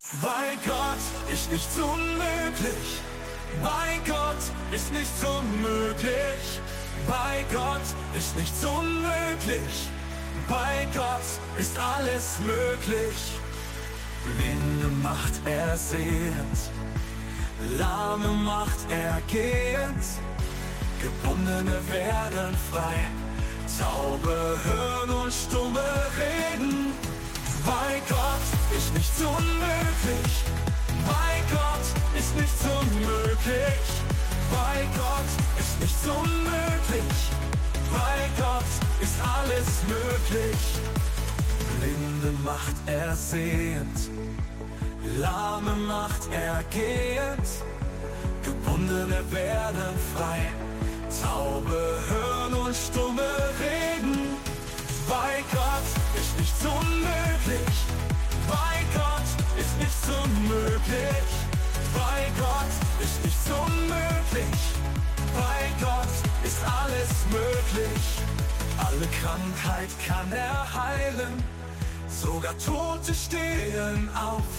Bei Gott ist nichts unmöglich. Bei Gott ist nichts unmöglich. Bei Gott ist nichts unmöglich. Bei Gott ist alles möglich. Blinde macht er sehend, Lahme macht er gehend, Gebundene werden frei, Taube hören und Stumme reden. Bei Gott ist nichts unmöglich. Bei Gott ist nichts unmöglich. Bei Gott ist nichts unmöglich. Bei Gott ist alles möglich. Blinde macht er sehend, Lahme macht er gehend, Gebundene werden frei, Taube hören und Stumme reden. Bei Gott ist nichts unmöglich. Bei Gott ist nichts unmöglich. Bei Gott ist nichts unmöglich. Bei Gott ist alles möglich. Alle Krankheit kann er heilen, sogar Tote stehen auf.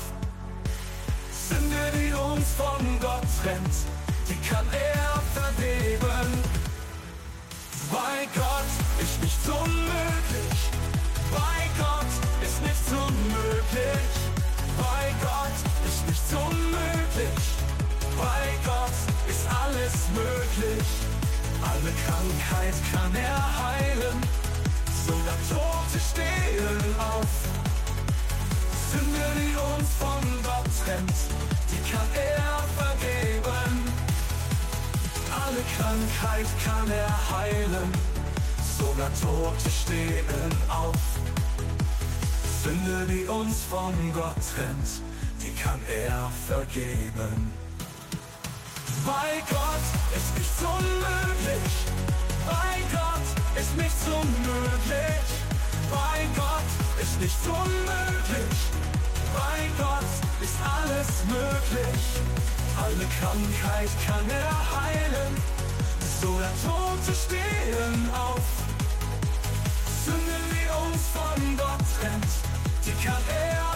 Sünde, die uns von Gott trennt, die kann er vergeben. Bei Gott ist nichts unmöglich. Bei Gott ist nichts unmöglich. Bei Gott ist nichts unmöglich. Bei Gott ist alles möglich. Alle Krankheit kann er heilen, sogar Tote stehen auf. Sünde, die uns von Gott trennt, die kann er vergeben. Alle Krankheit kann er heilen, sogar Tote stehen auf. Sünde, die uns von Gott trennt, die kann er vergeben. Bei Gott ist nichts unmöglich. Bei Gott ist nichts unmöglich. Bei Gott ist nichts unmöglich. Bei Gott ist alles möglich. Alle Krankheit kann er heilen, sogar Tote stehen auf. Sünde, die uns von Gott trennt, die kann er